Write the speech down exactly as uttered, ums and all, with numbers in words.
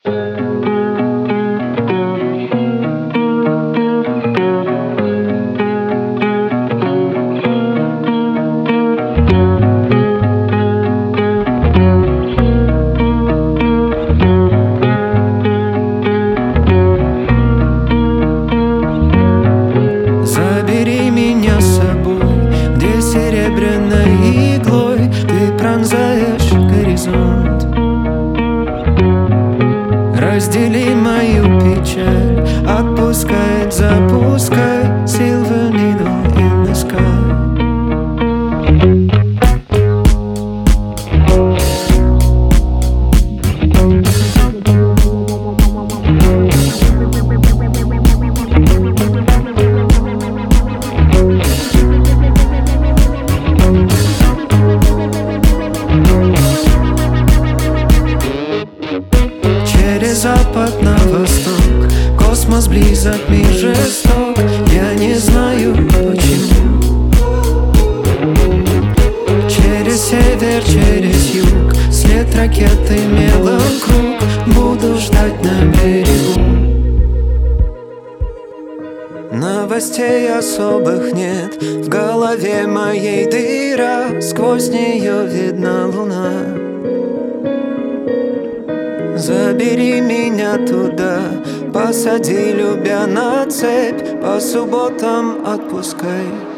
Забери меня с собой, где серебряной иглой ты пронзаешь горизонт. Раздели мою печаль, отпускай, запускай Silver needle in the sky. Через запад на восток, космос близок, мир жесток. Я не знаю почему. Через север, через юг, след ракеты мелом круг. Буду ждать на берегу. Новостей особых нет, в голове моей дыра, сквозь нее видна луна. Забери меня туда, посади, любя, на цепь, по субботам отпускай.